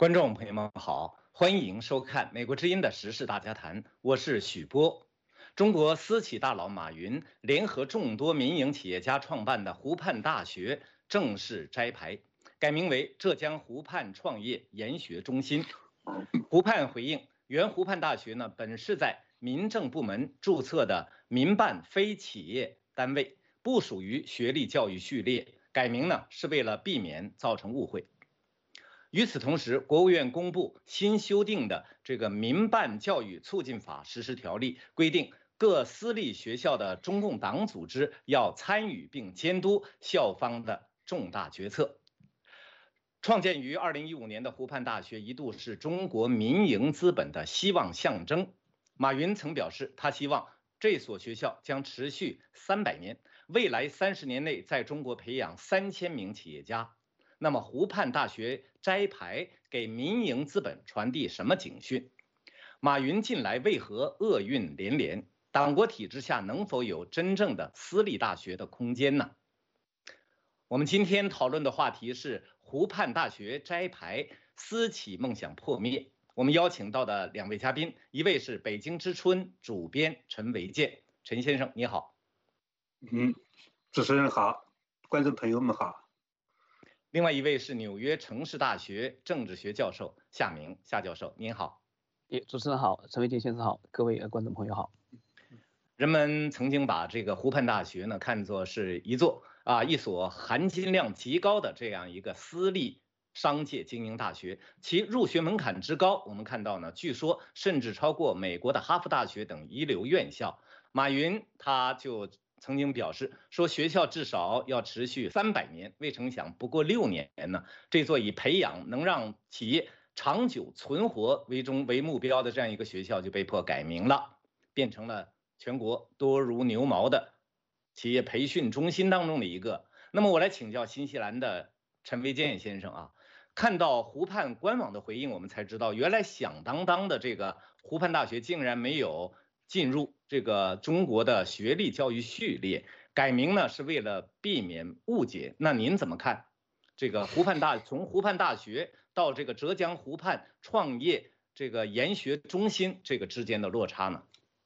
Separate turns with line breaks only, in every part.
观众朋友们好，欢迎收看美国之音的时事大家谈，我是许波。中国私企大佬马云联合众多民营企业家创办的湖畔大学正式摘牌，改名为浙江湖畔创业研学中心。湖畔回应，原湖畔大学呢本是在民政部门注册的民办非企业单位，不属于学历教育序列，改名呢是为了避免造成误会。与此同时，国务院公布新修订的这个民办教育促进法实施条例，规定各私立学校的中共党组织要参与并监督校方的重大决策。创建于2015年的湖畔大学一度是中国民营资本的希望象征。马云曾表示，他希望这所学校将持续300年，未来30年内在中国培养3000名企业家。那么湖畔大学摘牌给民营资本传递什么警讯？马云近来为何厄运连连？党国体制下能否有真正的私立大学的空间呢？我们今天讨论的话题是湖畔大学摘牌，私企梦想破灭。我们邀请到的2位嘉宾，一位是北京之春主编陈维健，陈先生你好。
主持人好，观众朋友们好。
另外一位是纽约城市大学政治学教授夏明，夏教授您好。
主持人好，陈维健先生好，各位观众朋友好。
人们曾经把这个湖畔大学呢看作是一所含金量极高的这样一个私立商界精英大学，其入学门槛之高，我们看到呢，据说甚至超过美国的哈佛大学等一流院校。马云他就曾经表示说，学校至少要持续300年，未成想不过6年呢，这座以培养能让企业长久存活为目标的这样一个学校就被迫改名了，变成了全国多如牛毛的企业培训中心当中的一个。那么我来请教新西兰的陈维健先生啊，看到湖畔官网的回应，我们才知道原来响当当的这个湖畔大学竟然没有进入这个中国的学历教育序列，改名呢是为了避免误解。那您怎么看这个从湖畔大学到这个浙江湖畔创业这个研学中心这个之间的落差呢？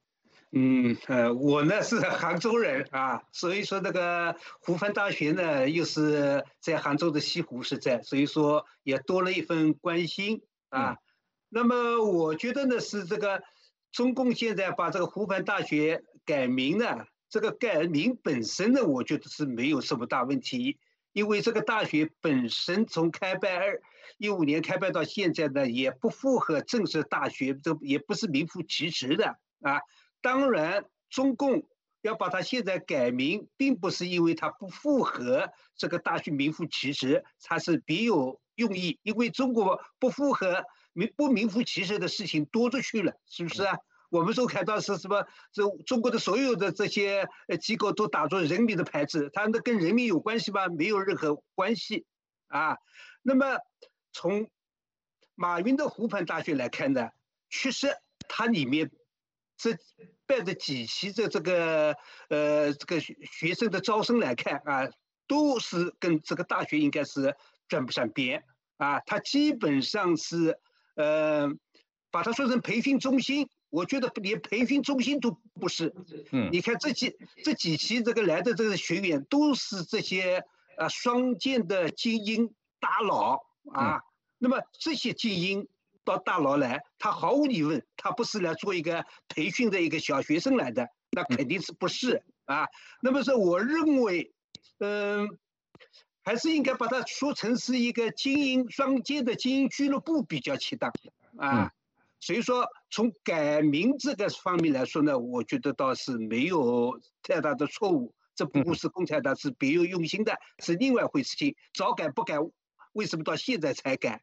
我呢是杭州人啊，所以说那个湖畔大学呢又是在杭州的西湖是在，所以说也多了一份关心啊。那么我觉得呢是这个中共现在把这个湖畔大学改名呢，这个改名本身呢，我觉得是没有什么大问题，因为这个大学本身从开办2015年开办到现在呢，也不符合正式大学，这也不是名副其实的啊。当然，中共要把它现在改名，并不是因为它不符合这个大学名副其实，它是别有用意。因为中国不名副其实的事情多着去了，是不是啊？我们说看到是什么？中国的所有的这些机构都打着人民的牌子，它那跟人民有关系吗？没有任何关系啊。那么从马云的湖畔大学来看呢，确实它里面这办的几期的这个学生的招生来看啊，都是跟这个大学应该是沾不上边啊。它基本上是把它说成培训中心，我觉得连培训中心都不是。你看这几期这个来的这个学员都是这些双剑的精英大佬啊。那么这些精英到大佬来，他毫无疑问，他不是来做一个培训的一个小学生来的，那肯定是不是啊？那么说，我认为，还是应该把它说成是一个双剑的精英俱乐部比较恰当啊。所以说，从改名这个方面来说呢，我觉得倒是没有太大的错误。这不是共产党是别有用心的，是另外一回事情。早改不改，为什么到现在才改？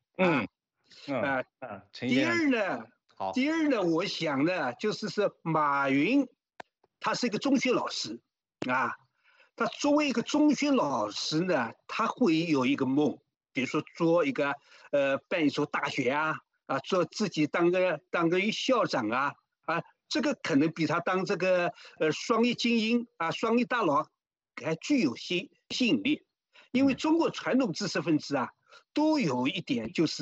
第二呢，我想呢，就是马云，他是一个中学老师啊。他作为一个中学老师呢，他会有一个梦，比如说做一个办一所大学啊，做自己当个校长啊，这个可能比他当这个双一精英啊、双一大佬还具有吸引力。因为中国传统知识分子啊，都有一点就是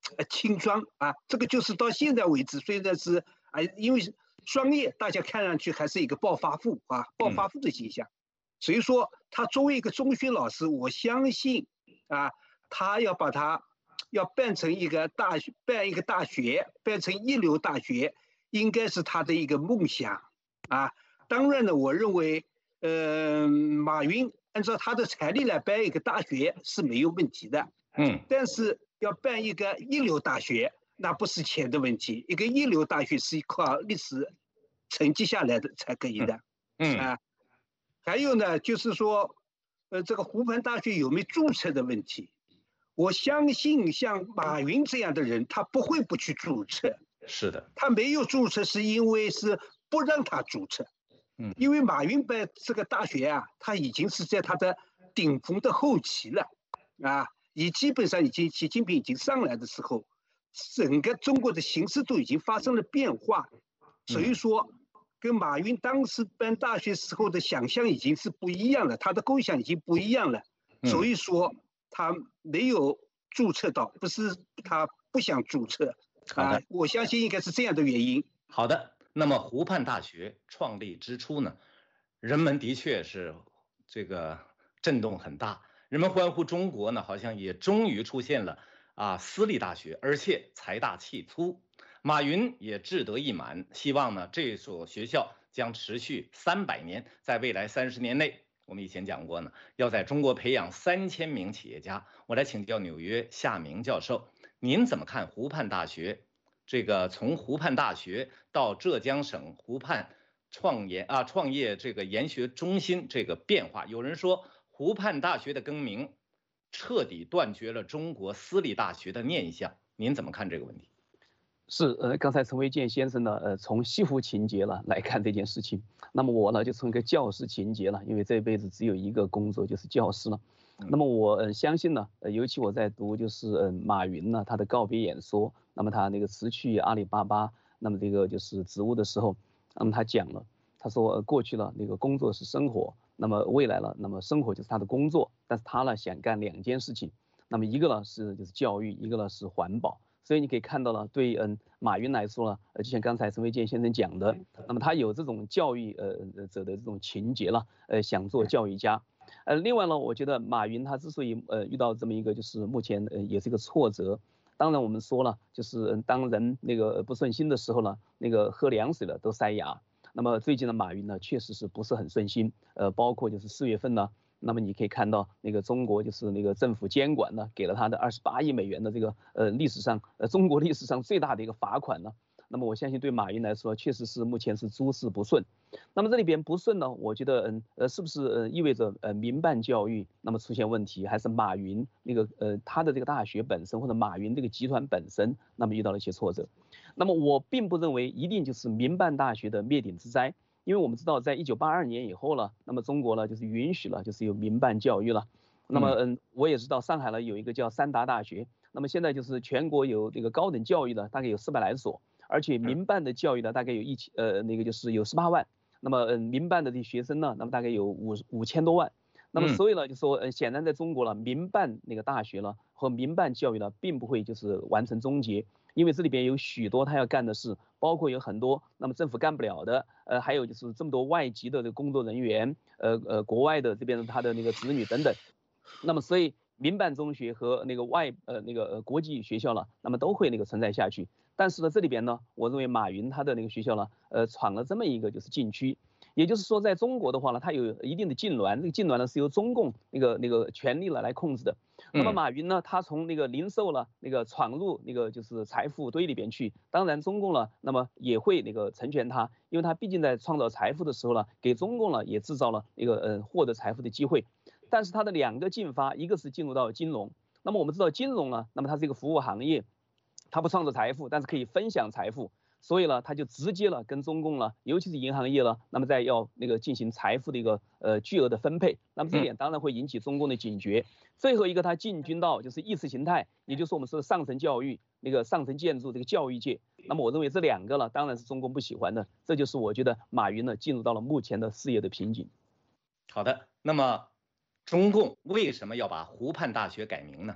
轻装啊，这个就是到现在为止，虽然是因为专业大家看上去还是一个暴发户啊，暴发户的形象，所以说他作为一个中学老师，我相信啊，他要办成一个大学，办成一流大学，应该是他的一个梦想啊。当然呢，我认为，马云按照他的财力来办一个大学是没有问题的，但是要办一个一流大学，那不是钱的问题，一个一流大学是靠历史成绩下来的才可以的，还有呢，就是说，这个湖畔大学有没有注册的问题？我相信像马云这样的人，他不会不去注册。
是的，
他没有注册是因为是不让他注册。因为马云办这个大学啊，他已经是在他的顶峰的后期了，基本上习近平已经上来的时候，整个中国的形势都已经发生了变化，所以说跟马云当时办大学时候的想象已经是不一样了，他的构想已经不一样了，所以说他没有注册到，不是他不想注册我相信应该是这样的原因。
好的。那么湖畔大学创立之初呢，人们的确是这个震动很大，人们欢呼中国呢，好像也终于出现了私立大学，而且财大气粗。马云也志得意满，希望呢这所学校将持续300年，在未来30年内，我们以前讲过呢，要在中国培养3000名企业家。我来请教纽约夏明教授，您怎么看湖畔大学？这个从湖畔大学到浙江省湖畔创业这个研学中心这个变化，有人说湖畔大学的更名彻底断绝了中国私立大学的念想，您怎么看这个问题？
是刚才陈维健先生呢从西湖情节了来看这件事情，那么我呢就从一个教师情节了，因为这辈子只有一个工作就是教师了。那么我相信呢，尤其我在读就是马云呢他的告别演说，那么他那个辞去阿里巴巴那么这个就是职务的时候，那么他讲了，他说过去了那个工作是生活，那么未来了，那么生活就是他的工作，但是他呢想干2件事情，那么一个呢是就是教育，一个呢是环保。所以你可以看到了，对马云来说呢，就像刚才陈维健先生讲的，那么他有这种教育者的这种情节了，想做教育家。另外呢，我觉得马云他之所以遇到这么一个就是目前也是一个挫折，当然我们说了，就是当人那个不顺心的时候呢，那个喝凉水了都塞牙。那么最近的马云呢，确实是不是很顺心，包括就是4月份呢。那么你可以看到，那个中国就是那个政府监管呢，给了他的28亿美元的这个历史上中国历史上最大的一个罚款呢。那么我相信对马云来说，确实是目前是诸事不顺。那么这里边不顺呢，我觉得是不是意味着民办教育那么出现问题，还是马云那个他的这个大学本身或者马云这个集团本身那么遇到了一些挫折？那么我并不认为一定就是民办大学的灭顶之灾。因为我们知道，在1982年以后了，那么中国呢就是允许了，就是有民办教育了。那么我也知道上海呢有一个叫三达大学，那么现在就是全国有这个高等教育的大概有400来所，而且民办的教育呢大概有那个就是有18万，那么民办的这些学生呢，那么大概有5000多万。那么所以呢，就说显然在中国了，民办那个大学呢和民办教育呢，并不会就是完成终结。因为这里边有许多他要干的事，包括有很多那么政府干不了的，还有就是这么多外籍的工作人员，国外的这边他的那个子女等等，那么所以民办中学和那个国际学校呢，那么都会那个存在下去。但是呢，这里边呢，我认为马云他的那个学校呢，闯了这么一个就是禁区。也就是说，在中国的话呢，它有一定的禁臠，这个禁臠呢是由中共那个权力了来控制的。那么马云呢，他从那个零售了那个闯入那个就是财富堆里边去，当然中共呢，那么也会那个成全他，因为他毕竟在创造财富的时候呢，给中共呢也制造了一个获得财富的机会。但是他的2个进发，一个是进入到金融，那么我们知道金融呢，那么它是一个服务行业，它不创造财富，但是可以分享财富。所以呢，他就直接了跟中共了，尤其是银行业了，那么在要那个进行财富的一个巨额的分配，那么这点当然会引起中共的警觉。最后一个，他进军到就是意识形态，也就是我们说的上层教育、那个上层建筑这个教育界。那么我认为这2个呢，当然是中共不喜欢的，这就是我觉得马云呢进入到了目前的事业的瓶颈。
好的，那么中共为什么要把湖畔大学改名呢？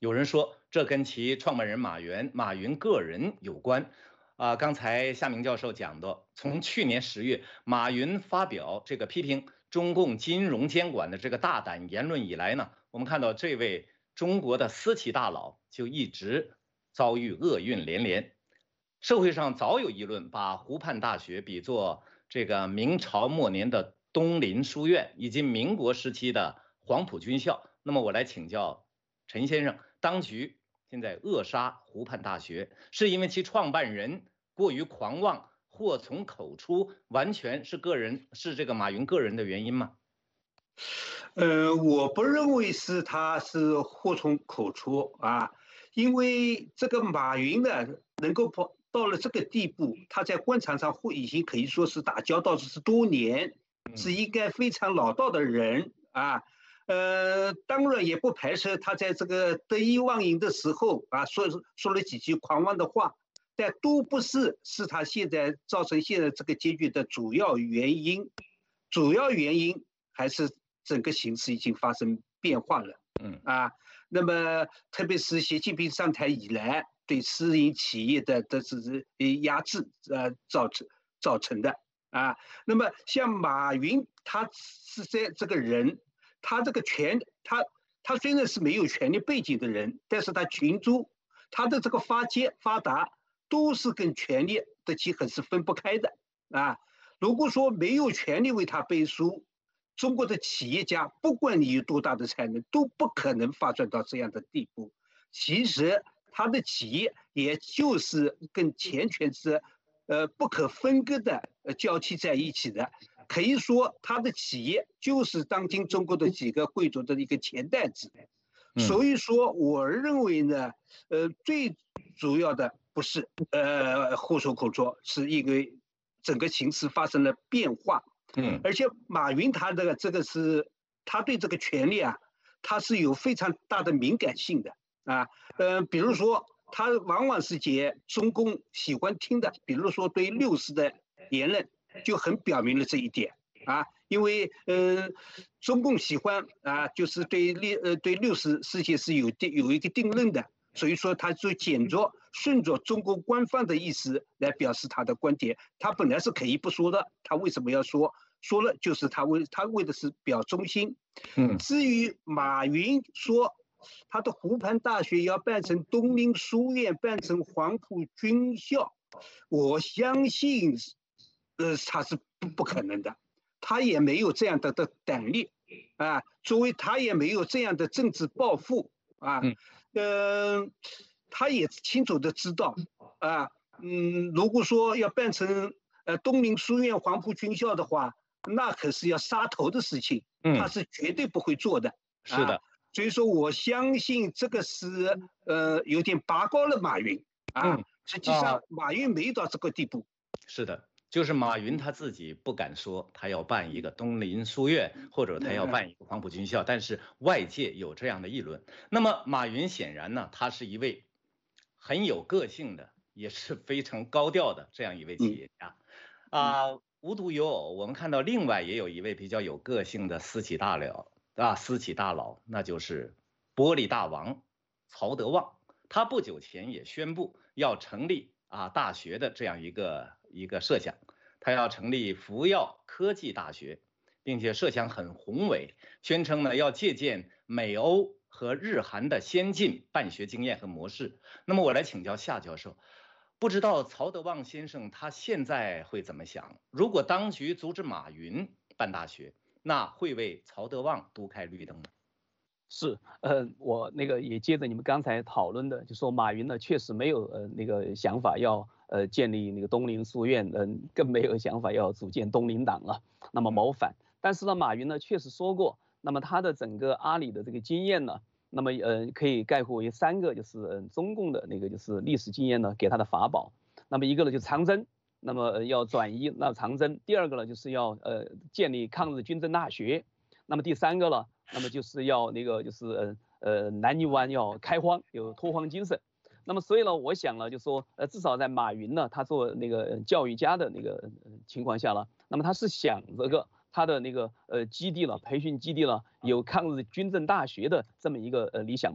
有人说这跟其创办人马云个人有关。刚才夏明教授讲的，从去年10月马云发表这个批评中共金融监管的这个大胆言论以来呢，我们看到这位中国的私企大佬就一直遭遇厄运连连。社会上早有议论把湖畔大学比作这个明朝末年的东林书院，以及民国时期的黄埔军校。那么我来请教陈先生，当局现在扼杀湖畔大学，是因为其创办人过于狂妄，祸从口出，完全是这个马云个人的原因吗？
我不认为他是祸从口出啊，因为这个马云呢，能够到了这个地步，他在官场上已经可以说是打交道是多年，是应该非常老道的人啊。当然也不排斥他在这个得意忘形的时候啊，说了几句狂妄的话，但都不是他现在造成现在这个结局的主要原因。主要原因还是整个形势已经发生变化了。那么特别是习近平上台以来，对私营企业的是压制造成的啊。那么像马云，他是这个人。他这个他虽然是没有权力背景的人，但是他群诸，他的这个发达都是跟权力的结合是分不开的啊。如果说没有权力为他背书，中国的企业家不管你有多大的才能，都不可能发展到这样的地步。其实他的企业也就是跟钱权是不可分割的交替在一起的。可以说，他的企业就是当今中国的几个贵族的一个钱袋子。所以说，我认为呢，最主要的不是祸从口出，是因为整个形势发生了变化。而且马云他这个是他对这个权利啊，他是有非常大的敏感性的啊。比如说，他往往是解中共喜欢听的，比如说对六四的言论。就很表明了这一点啊，因为中共喜欢啊，就是对六四事件是有一个定论的，所以说他就顺着中国官方的意思来表示他的观点。他本来是可以不说的，他为什么要说？说了就是他为的是表忠心。至于马云说他的湖畔大学要办成东林书院，办成黄埔军校，我相信。他是不可能的，他也没有这样的胆力啊，作为他也没有这样的政治抱负啊，他也清楚的知道啊，如果说要办成东林书院、黄埔军校的话，那可是要杀头的事情，他是绝对不会做的。
是的，
所以说我相信这个是有点拔高了马云啊，实际上马云没到这个地步。
是的。就是马云他自己不敢说他要办一个东林书院，或者他要办一个黄埔军校，但是外界有这样的议论。那么马云显然呢，他是一位很有个性的，也是非常高调的这样一位企业家。无独有偶，我们看到另外也有一位比较有个性的私企大佬，那就是玻璃大王曹德旺。他不久前也宣布要成立大学的这样一个设想，他要成立福耀科技大学，并且设想很宏伟，宣称呢要借鉴美欧和日韩的先进办学经验和模式。那么我来请教夏教授，不知道曹德旺先生他现在会怎么想？如果当局阻止马云办大学，那会为曹德旺都开绿灯吗？
是，我也接着你们刚才讨论的，就说马云呢确实没有想法要建立东林书院，更没有想法要组建东林党了，那么谋反。但是呢，马云呢确实说过，那么他的整个阿里的这个经验呢，那么可以概括为3个，就是中共的就是历史经验呢给他的法宝。那么一个呢就是长征，那么要转移长征；第2个呢就是要建立抗日军政大学；那么第3个呢，那么就是要南泥湾要开荒，有拓荒精神。那么所以呢，我想呢，就说至少在马云呢，他做教育家的情况下呢，那么他是想他的基地了，培训基地了，有抗日军政大学的这么一个理想吧。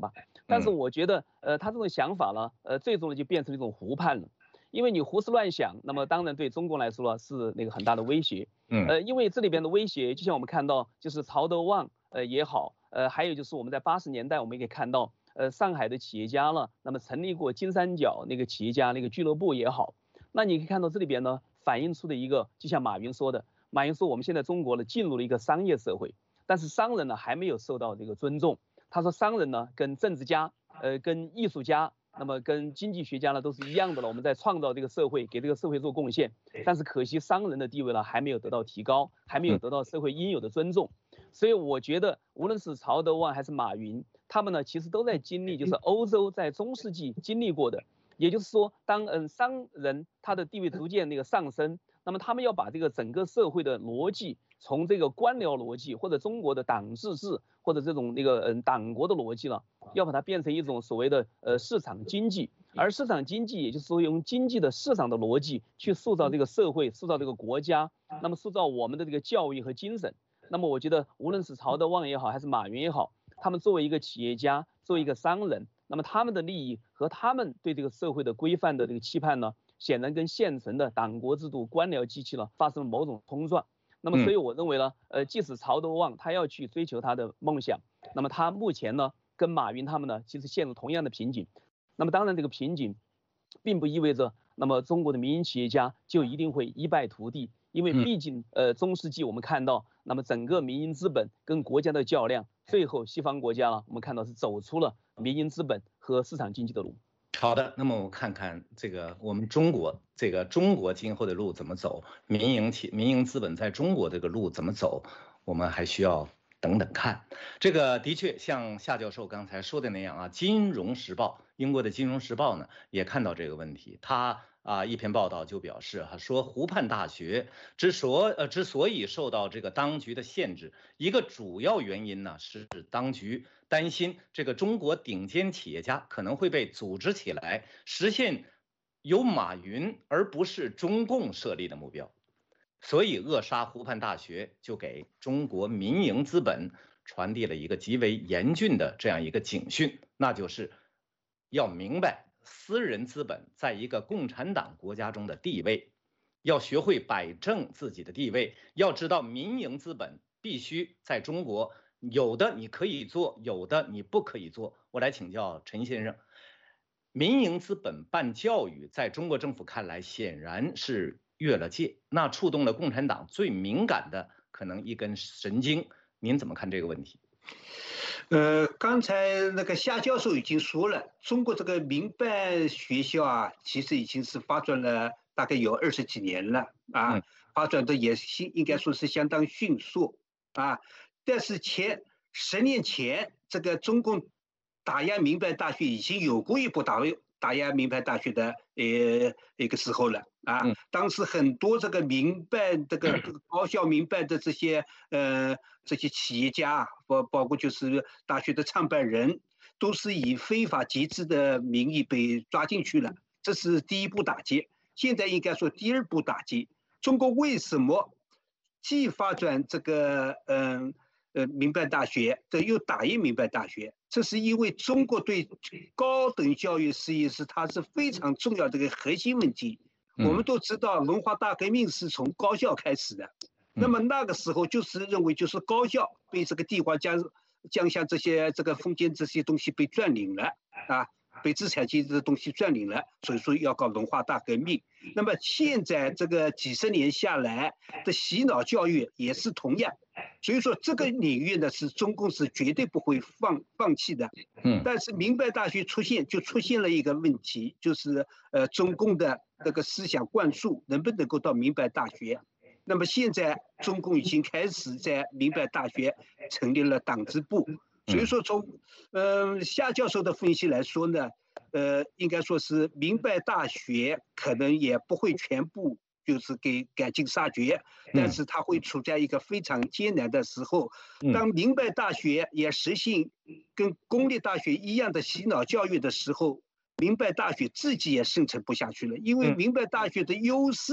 但是我觉得，他这种想法呢，最终呢就变成了一种胡判了。因为你胡思乱想，那么当然对中国来说呢是那个很大的威胁。因为这里边的威胁，就像我们看到，就是曹德旺也好，还有就是我们在80年代我们也可以看到，上海的企业家呢，那么成立过金三角那个企业家那个俱乐部也好，那你可以看到这里边呢反映出的一个，就像马云说的，马云说我们现在中国呢进入了一个商业社会，但是商人呢还没有受到这个尊重。他说商人呢跟政治家，跟艺术家。那么跟经济学家呢都是一样的了，我们在创造这个社会，给这个社会做贡献，但是可惜商人的地位呢还没有得到提高，还没有得到社会应有的尊重。所以我觉得无论是曹德旺还是马云，他们呢其实都在经历就是欧洲在中世纪经历过的，也就是说当商人他的地位逐渐那个上升，那么他们要把这个整个社会的逻辑，从这个官僚逻辑或者中国的党治制或者这种那个党国的逻辑了，要把它变成一种所谓的市场经济，而市场经济也就是说用经济的市场的逻辑去塑造这个社会，塑造这个国家，那么塑造我们的这个教育和精神。那么我觉得无论是曹德旺也好，还是马云也好，他们作为一个企业家，作为一个商人，那么他们的利益和他们对这个社会的规范的这个期盼呢，显然跟现成的党国制度、官僚机器呢发生了某种冲撞。那么所以我认为呢，即使曹德旺他要去追求他的梦想，那么他目前呢跟马云他们呢其实陷入同样的瓶颈。那么当然这个瓶颈并不意味着那么中国的民营企业家就一定会一败涂地，因为毕竟中世纪我们看到，那么整个民营资本跟国家的较量，最后西方国家呢我们看到是走出了民营资本和市场经济的路。
好的，那么我们看看这个我们中国今后的路怎么走，民营资本在中国这个路怎么走，我们还需要等等看。这个的确像夏教授刚才说的那样啊，英国的《金融时报》呢也看到这个问题，他一篇报道就表示说湖畔大学之所以受到这个当局的限制，一个主要原因呢是当局担心这个中国顶尖企业家可能会被组织起来，实现由马云而不是中共设立的目标，所以扼杀湖畔大学就给中国民营资本传递了一个极为严峻的这样一个警讯，那就是要明白私人资本在一个共产党国家中的地位，要学会摆正自己的地位，要知道民营资本必须在中国有的你可以做，有的你不可以做。我来请教陈先生，民营资本办教育在中国政府看来显然是越了界，那触动了共产党最敏感的可能一根神经，您怎么看这个问题？
刚才那个夏教授已经说了，中国这个民办学校啊，其实已经是发展了大概有20几年了啊，发展的也应该说是相当迅速啊。但是10年前，这个中共打压民办大学已经有过一波打压民办大学的一个时候了啊。当时很多这个民办高校民办的这些企业家，包括就是大学的创办人，都是以非法集资的名义被抓进去了。这是第一步打击，现在应该说第二步打击。中国为什么既发展这个民办大学，又打压民办大学？这是因为中国对高等教育事业它是非常重要的一个核心问题。我们都知道文化大革命是从高校开始的，那么那个时候就是认为就是高校被这个帝华江夏这个封建这些东西被占领了啊，被资产阶级的东西占领了，所以说要搞文化大革命。那么现在这个几十年下来的洗脑教育也是同样，所以说这个领域呢是中共是绝对不会放弃的。但是民办大学出现了一个问题，就是中共的这个思想灌输能不能够到民办大学？那么现在中共已经开始在民办大学成立了党支部，所以说从夏教授的分析来说呢，应该说是民办大学可能也不会全部就是给赶尽杀绝，但是它会处在一个非常艰难的时候。当民办大学也实行跟公立大学一样的洗脑教育的时候，民办大学自己也生存不下去了，因为民办大学的优势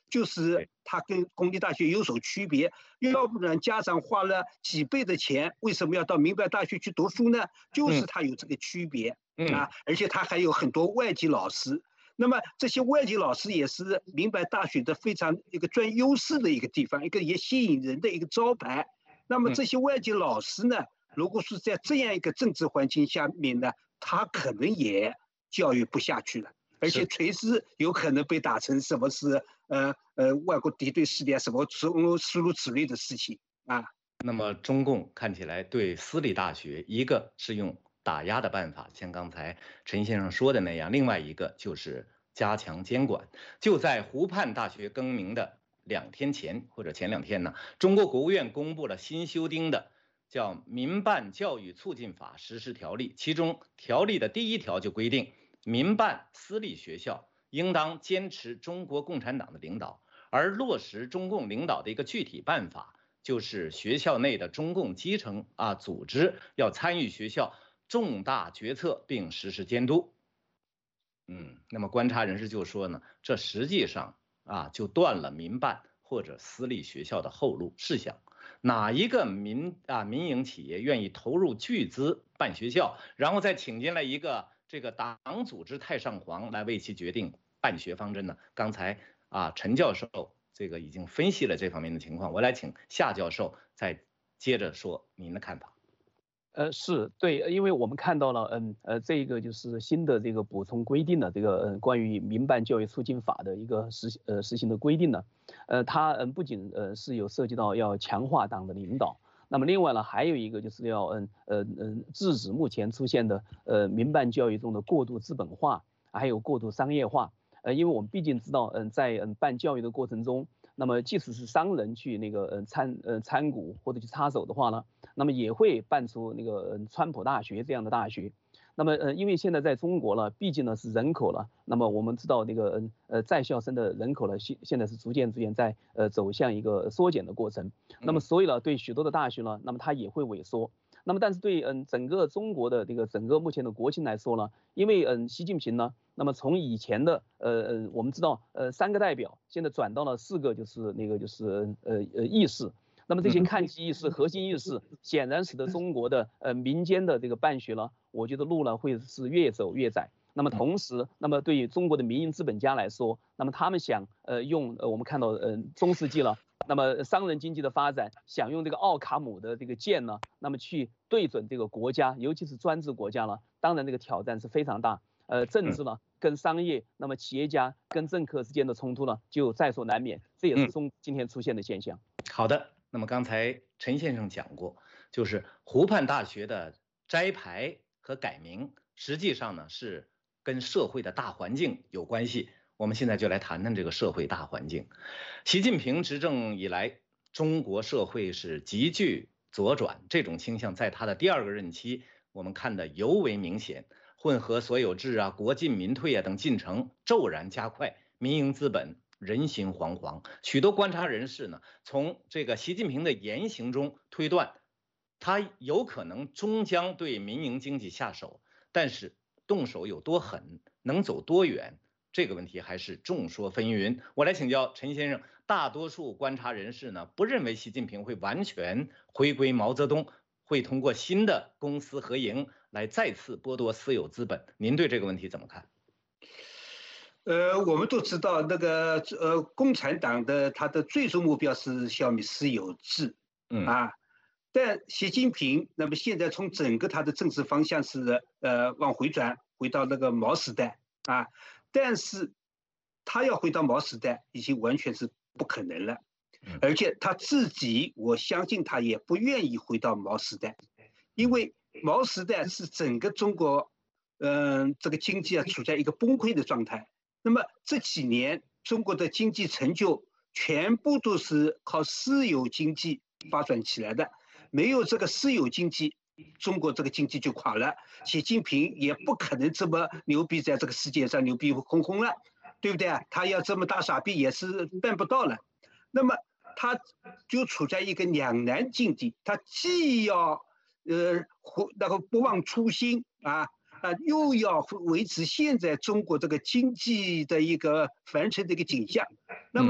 就是它跟公立大学有所区别。要不然家长花了几倍的钱，为什么要到民办大学去读书呢？就是它有这个区别啊，而且它还有很多外籍老师。那么这些外籍老师也是民办大学的非常一个专优势的一个地方，一个也吸引人的一个招牌。那么这些外籍老师呢，如果是在这样一个政治环境下面呢，他可能也教育不下去了，而且随时有可能被打成什么是外国敌对势力啊，什么诸如此类的事情啊。
那么中共看起来对私立大学，一个是用打压的办法，像刚才陈先生说的那样，另外一个就是加强监管。就在湖畔大学更名的2天前或者前2天呢，中国国务院公布了新修订的叫《民办教育促进法实施条例》，其中条例的第1条就规定，民办私立学校应当坚持中国共产党的领导，而落实中共领导的一个具体办法，就是学校内的中共基层组织要参与学校重大决策并实施监督。那么观察人士就说呢，这实际上就断了民办或者私立学校的后路。试想，哪一个民营企业愿意投入巨资办学校，然后再请进来一个这个党组织太上皇来为其决定办学方针呢？刚才陈教授这个已经分析了这方面的情况，我来请夏教授再接着说您的看法。
是对，因为我们看到了，这个就是新的这个补充规定的这个关于民办教育促进法的一个实行的规定呢，它不仅是有涉及到要强化党的领导，那么另外呢还有一个就是要制止目前出现的民办教育中的过度资本化，还有过度商业化，因为我们毕竟知道，在办教育的过程中，那么即使是商人去那个参股或者去插手的话呢，那么也会办出那个川普大学这样的大学。那么因为现在在中国呢，毕竟呢是人口了，那么我们知道那个在校生的人口呢，现在是逐渐在走向一个缩减的过程。那么所以呢，对许多的大学呢，那么它也会萎缩。那么但是对整个中国的这个整个目前的国情来说呢，因为习近平呢，那么从以前的我们知道3个代表，现在转到了4个，就是那个就是议事。那么这些看齐议事、核心议事，显然使得中国的民间的这个办学呢，我觉得路呢会是越走越窄。那么同时，那么对于中国的民营资本家来说，那么他们想用我们看到中世纪了，那么商人经济的发展，想用这个奥卡姆的这个剑呢，那么去对准这个国家，尤其是专制国家呢，当然这个挑战是非常大。政治呢跟商业，那么企业家跟政客之间的冲突呢就在所难免，这也是今天出现的现象。
好的，那么刚才陈先生讲过，就是湖畔大学的摘牌和改名，实际上呢是跟社会的大环境有关系。我们现在就来谈谈这个社会大环境。习近平执政以来，中国社会是急剧左转，这种倾向在他的第2个任期我们看得尤为明显。混合所有制国进民退等进程骤然加快，民营资本人心惶惶。许多观察人士呢，从这个习近平的言行中推断，他有可能终将对民营经济下手，但是动手有多狠，能走多远，这个问题还是众说纷纭。我来请教陈先生，大多数观察人士呢，不认为习近平会完全回归毛泽东，会通过新的公私合营来再次剥夺私有资本。您对这个问题怎么看？
我们都知道那个共产党的它的最终目标是消灭私有制，但习近平那么现在从整个他的政治方向是往回转，回到那个毛时代但是他要回到毛时代已经完全是不可能了，而且他自己我相信他也不愿意回到毛时代，因为毛时代是整个中国这个经济处在一个崩溃的状态。那么这几年中国的经济成就全部都是靠私有经济发展起来的，没有这个私有经济，中国这个经济就垮了。习近平也不可能这么牛逼，在这个世界上牛逼哄哄了，对不对？他要这么大傻逼也是办不到了。那么他就处在一个两难境地，他既要那个不忘初心又要维持现在中国这个经济的一个繁盛的一个景象。那么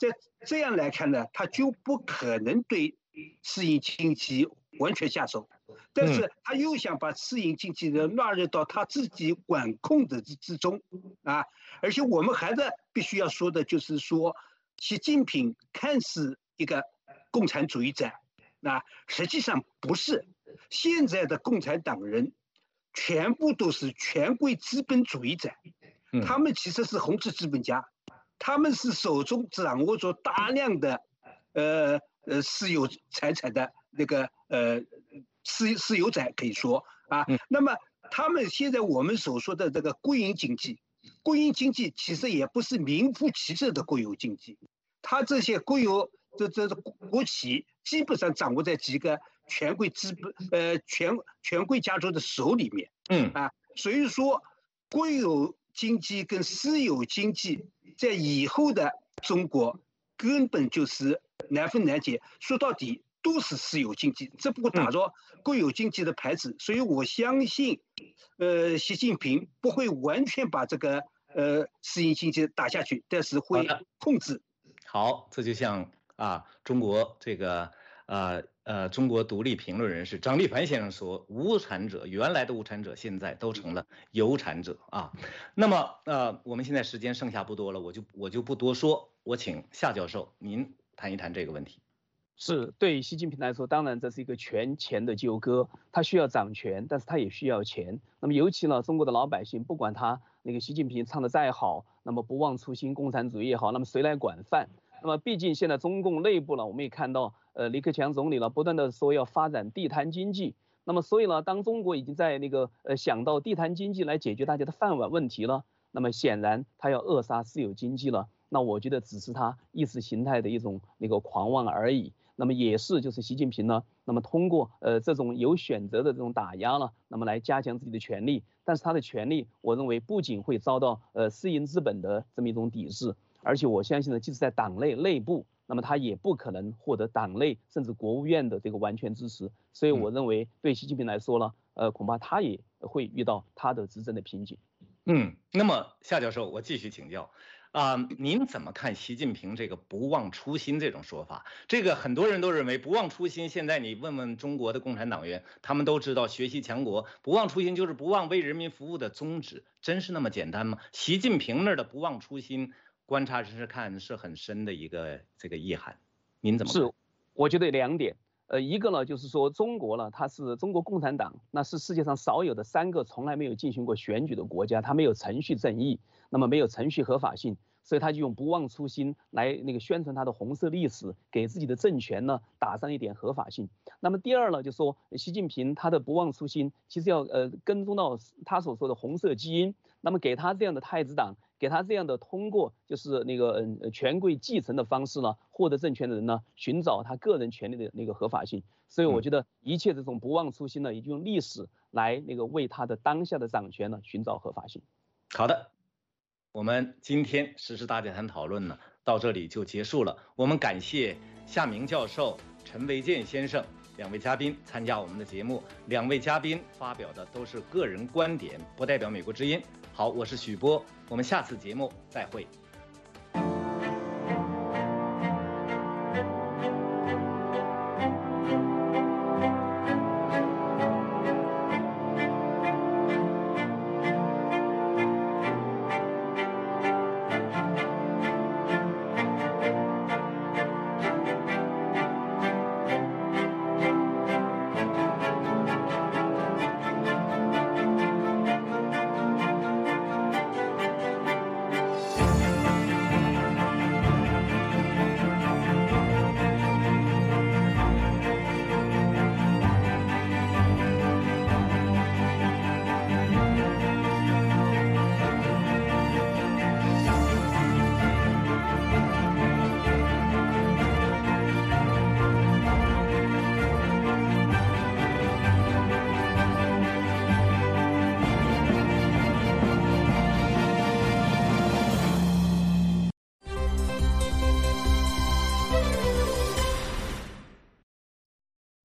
在这样来看呢，他就不可能对私营经济完全下手，但是他又想把私营经济的纳入到他自己管控的之中啊。而且我们还在必须要说的就是说，习近平看似一个共产主义者，实际上不是。现在的共产党人全部都是权贵资本主义者，他们其实是红字资本家，他们是手中掌握着大量的私有财产的那个私有财可以说啊。那么他们现在我们所说的这个国营经济其实也不是名副其实的国有经济，它这些国企基本上掌握在几个权贵权贵家族的手里面，所以说国有经济跟私有经济在以后的中国根本就是难分难解，说到底都是私有经济，只不过打着国有经济的牌子。所以我相信，习近平不会完全把这个私营经济打下去，但是会控制。
好，这就像中国这个中国独立评论人士张立凡先生说，无产者原来的无产者现在都成了有产者啊。那么我们现在时间剩下不多了，我就不多说，我请夏教授您谈一谈这个问题。
是对习近平来说，当然这是一个权钱的纠葛，他需要掌权，但是他也需要钱。那么尤其呢，中国的老百姓，不管他那个习近平唱的再好，那么不忘初心，共产主义也好，那么谁来管饭？那么毕竟现在中共内部呢，我们也看到，李克强总理呢不断的说要发展地摊经济。那么所以呢，当中国已经在那个想到地摊经济来解决大家的饭碗问题了，那么显然他要扼杀私有经济了。那我觉得只是他意识形态的一种那个狂妄而已。那么也是就是习近平呢，那么通过这种有选择的这种打压了，那么来加强自己的权力。但是他的权力，我认为不仅会遭到私营资本的这么一种抵制，而且我相信呢，即使在党内部，那么他也不可能获得党内甚至国务院的这个完全支持。所以我认为对习近平来说呢，恐怕他也会遇到他的执政的瓶颈。
那么夏教授，我继续请教。您怎么看习近平这个不忘初心这种说法？这个很多人都认为不忘初心，现在你问问中国的共产党员，他们都知道学习强国，不忘初心就是不忘为人民服务的宗旨，真是那么简单吗？习近平那儿的不忘初心，观察试试看是很深的一个这个意涵，您怎么看？
是，我觉得两点。一个呢，就是说中国呢，它是中国共产党，那是世界上少有的3个从来没有进行过选举的国家，它没有程序正义，那么没有程序合法性，所以他就用不忘初心来那个宣传他的红色历史，给自己的政权呢打上一点合法性。那么第二呢，就说习近平他的不忘初心，其实要跟踪到他所说的红色基因，那么给他这样的太子党，给他这样的通过就是那个权贵继承的方式呢，获得政权的人呢，寻找他个人权利的那个合法性。所以我觉得一切这种不忘初心呢，也就用历史来那个为他的当下的掌权呢寻找合法性。
好的，我们今天时事大家谈讨论呢到这里就结束了。我们感谢夏明教授、陈维健先生2位嘉宾参加我们的节目。2位嘉宾发表的都是个人观点，不代表美国之音。好，我是许波，我们下次节目再会。